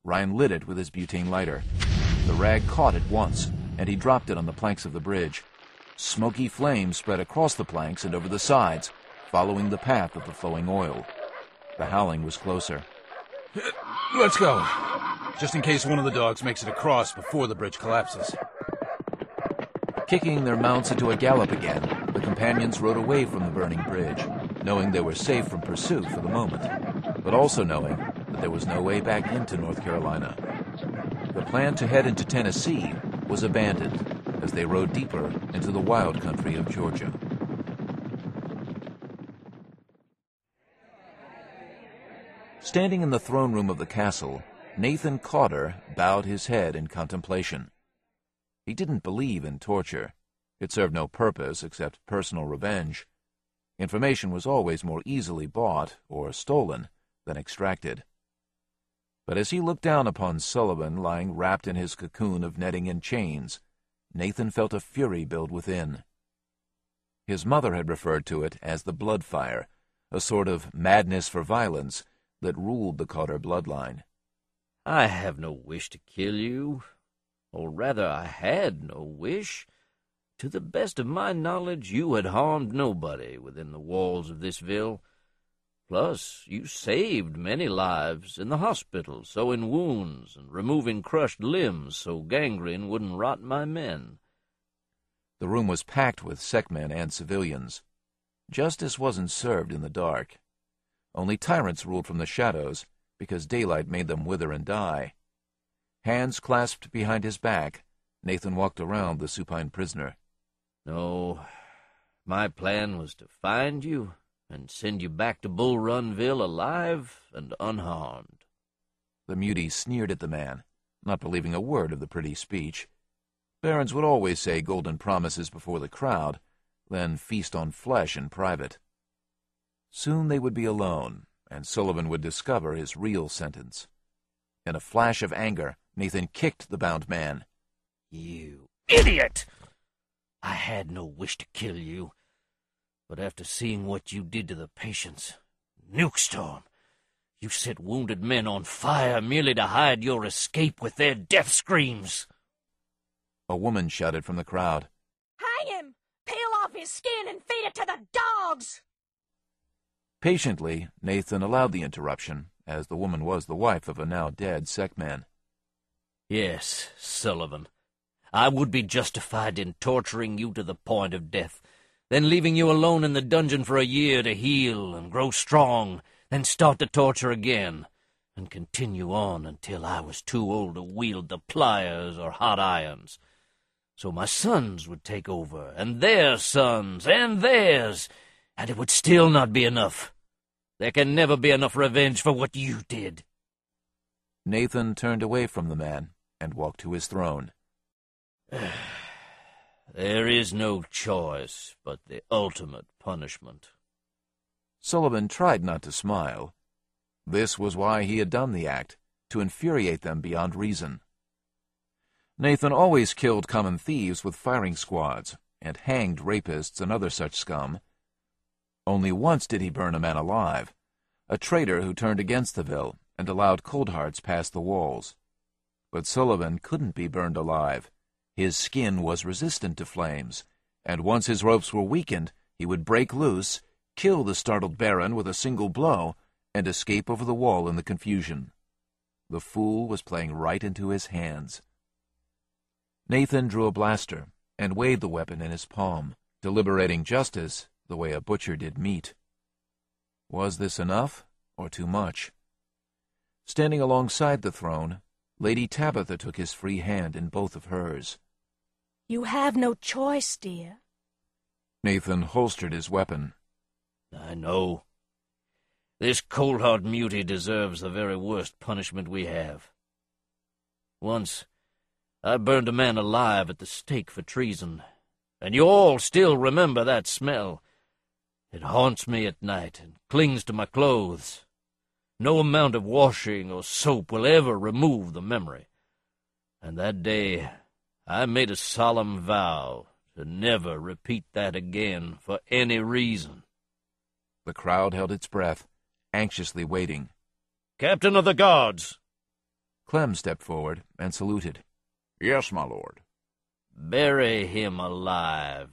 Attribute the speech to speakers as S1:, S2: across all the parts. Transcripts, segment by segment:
S1: Ryan lit it with his butane lighter. The rag caught at once, and he dropped it on the planks of the bridge. Smoky flames spread across the planks and over the sides, following the path of the flowing oil. The howling was closer.
S2: Let's go, just in case one of the dogs makes it across before the bridge collapses.
S1: Kicking their mounts into a gallop again, the companions rode away from the burning bridge, knowing they were safe from pursuit for the moment, but also knowing that there was no way back into North Carolina. The plan to head into Tennessee was abandoned as they rode deeper into the wild country of Georgia. Standing in the throne room of the castle, Nathan Cotter bowed his head in contemplation. He didn't believe in torture. It served no purpose except personal revenge. Information was always more easily bought or stolen than extracted. But as he looked down upon Sullivan lying wrapped in his cocoon of netting and chains, Nathan felt a fury build within. His mother had referred to it as the blood fire, a sort of madness for violence that ruled the Cotter bloodline.
S3: I have no wish to kill you, or rather I had no wish. To the best of my knowledge, you had harmed nobody within the walls of this ville. Plus, you saved many lives in the hospital, sewing wounds and removing crushed limbs so gangrene wouldn't rot my men.
S1: The room was packed with seckmen and civilians. Justice wasn't served in the dark. Only tyrants ruled from the shadows, because daylight made them wither and die. Hands clasped behind his back, Nathan walked around the supine prisoner.
S3: No, my plan was to find you and send you back to Bull Runville alive and unharmed.
S1: The mutie sneered at the man, not believing a word of the pretty speech. Barons would always say golden promises before the crowd, then feast on flesh in private. Soon they would be alone, and Sullivan would discover his real sentence. In a flash of anger, Nathan kicked the bound man.
S3: You idiot! I had no wish to kill you, but after seeing what you did to the patients, Nukestorm, you set wounded men on fire merely to hide your escape with their death screams.
S1: A woman shouted from the crowd.
S4: Hang him! Peel off his skin and feed it to the dogs!
S1: Patiently, Nathan allowed the interruption, as the woman was the wife of a now-dead Seckman.
S3: Yes, Sullivan. I would be justified in torturing you to the point of death, then leaving you alone in the dungeon for a year to heal and grow strong, then start the torture again, and continue on until I was too old to wield the pliers or hot irons. So my sons would take over, and their sons, and theirs, and it would still not be enough. There can never be enough revenge for what you did.
S1: Nathan turned away from the man and walked to his throne.
S3: There is no choice but the ultimate punishment.
S1: Sullivan tried not to smile. This was why he had done the act, to infuriate them beyond reason. Nathan always killed common thieves with firing squads, and hanged rapists and other such scum. Only once did he burn a man alive, a traitor who turned against the Ville and allowed cold hearts past the walls. But Sullivan couldn't be burned alive. His skin was resistant to flames, and once his ropes were weakened, he would break loose, kill the startled Baron with a single blow, and escape over the wall in the confusion. The fool was playing right into his hands. Nathan drew a blaster and weighed the weapon in his palm, deliberating justice the way a butcher did meat. Was this enough, or too much? Standing alongside the throne, Lady Tabitha took his free hand in both of hers.
S4: You have no choice, dear.
S1: Nathan holstered his weapon.
S3: I know. This cold-hearted mutie deserves the very worst punishment we have. Once, I burned a man alive at the stake for treason, and you all still remember that smell. It haunts me at night and clings to my clothes. No amount of washing or soap will ever remove the memory. And that day, I made a solemn vow to never repeat that again for any reason.
S1: The crowd held its breath, anxiously waiting.
S3: Captain of the Guards!
S1: Clem stepped forward and saluted.
S5: Yes, my lord.
S3: Bury him alive.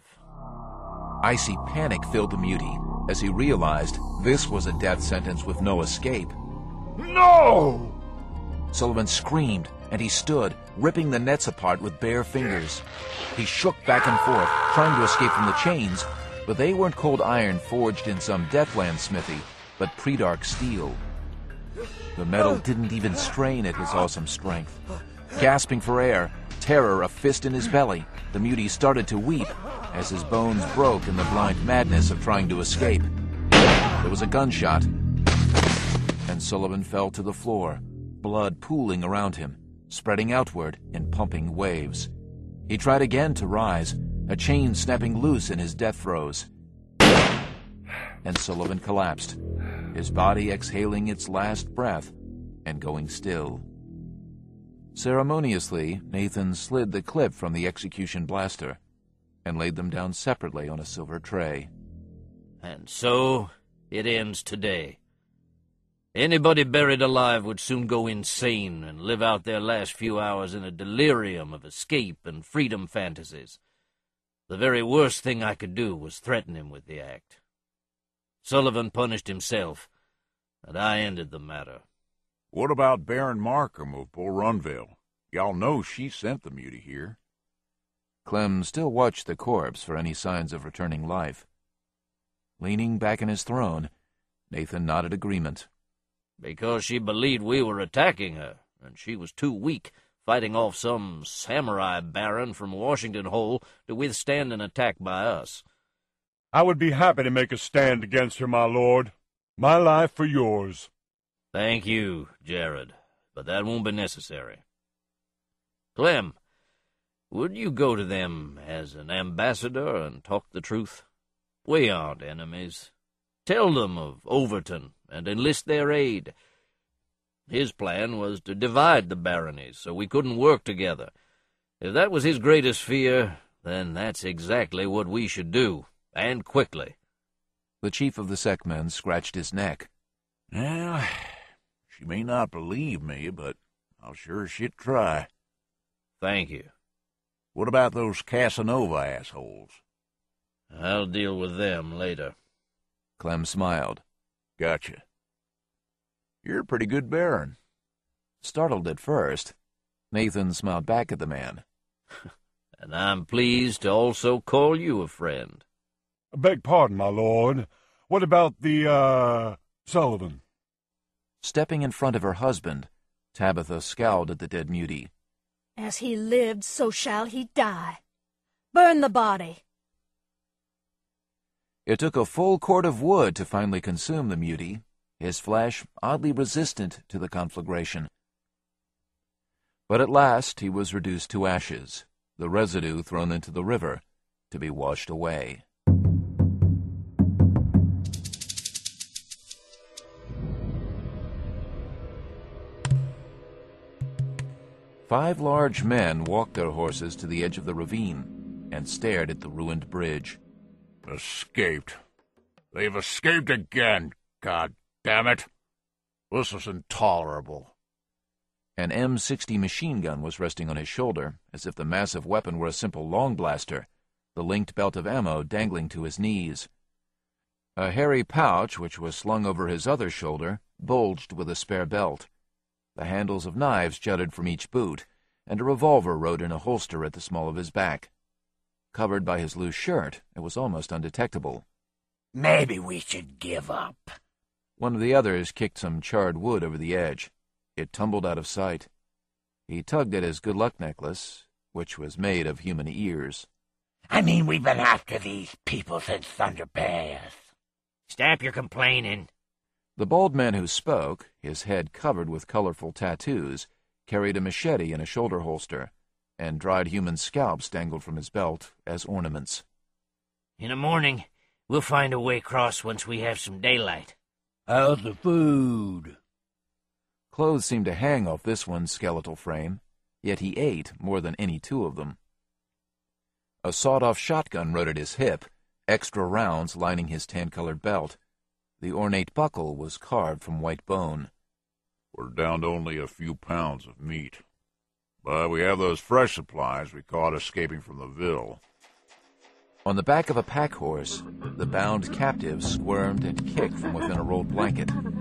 S1: Icy panic filled the mutie as he realized this was a death sentence with no escape.
S5: No!
S1: Sullivan screamed, and he stood, ripping the nets apart with bare fingers. He shook back and forth, trying to escape from the chains, but they weren't cold iron forged in some Deathland smithy, but pre-dark steel. The metal didn't even strain at his awesome strength. Gasping for air, terror a fist in his belly, the mutie started to weep as his bones broke in the blind madness of trying to escape. There was a gunshot, and Sullivan fell to the floor, blood pooling around him, spreading outward in pumping waves. He tried again to rise, a chain snapping loose in his death throes. And Sullivan collapsed, his body exhaling its last breath and going still. Ceremoniously, Nathan slid the clip from the execution blaster and laid them down separately on a silver tray.
S3: And so it ends today. Anybody buried alive would soon go insane and live out their last few hours in a delirium of escape and freedom fantasies. The very worst thing I could do was threaten him with the act. Sullivan punished himself, and I ended the matter.
S5: What about Baron Markham of Bull Runville? Y'all know she sent the mutie here.
S1: Clem still watched the corpse for any signs of returning life. Leaning back in his throne, Nathan nodded agreement.
S3: Because she believed we were attacking her, and she was too weak, fighting off some samurai baron from Washington Hole to withstand an attack by us.
S6: I would be happy to make a stand against her, my lord. My life for yours.
S3: Thank you, Jared, but that won't be necessary. Clem, would you go to them as an ambassador and talk the truth? We aren't enemies. Tell them of Overton and enlist their aid. His plan was to divide the baronies so we couldn't work together. If that was his greatest fear, then that's exactly what we should do, and quickly.
S1: The chief of the Sekmen scratched his neck.
S5: Well, she may not believe me, but I'll sure as shit try.
S3: Thank you.
S5: What about those Casanova assholes?
S3: I'll deal with them later.
S1: Clem smiled.
S5: Gotcha. You're a pretty good baron.
S1: Startled at first, Nathan smiled back at the man.
S3: And I'm pleased to also call you a friend.
S6: Beg pardon, my lord. What about the, Sullivan?
S1: Stepping in front of her husband, Tabitha scowled at the dead mutie.
S4: As he lived, so shall he die. Burn the body.
S1: It took a full cord of wood to finally consume the mutie, his flesh oddly resistant to the conflagration. But at last he was reduced to ashes, the residue thrown into the river to be washed away. Five large men walked their horses to the edge of the ravine and stared at the ruined bridge.
S5: Escaped. They've escaped again, God damn it. This is intolerable.
S1: An M60 machine gun was resting on his shoulder, as if the massive weapon were a simple long blaster, the linked belt of ammo dangling to his knees. A hairy pouch, which was slung over his other shoulder, bulged with a spare belt. The handles of knives jutted from each boot, and a revolver rode in a holster at the small of his back. Covered by his loose shirt, it was almost undetectable.
S7: Maybe we should give up.
S1: One of the others kicked some charred wood over the edge. It tumbled out of sight. He tugged at his good luck necklace, which was made of human ears.
S7: I mean, we've been after these people since Thunder Pass. Stop your complaining.
S1: The bald man who spoke, his head covered with colorful tattoos, carried a machete in a shoulder holster, and dried human scalps dangled from his belt as ornaments.
S7: In the morning, we'll find a way across once we have some daylight.
S5: How's the food?
S1: Clothes seemed to hang off this one's skeletal frame, yet he ate more than any two of them. A sawed-off shotgun rode at his hip, extra rounds lining his tan-colored belt. The ornate buckle was carved from white bone.
S5: We're down to only a few pounds of meat. But we have those fresh supplies we caught escaping from the Ville.
S1: On the back of a pack horse, the bound captive squirmed and kicked from within a rolled blanket.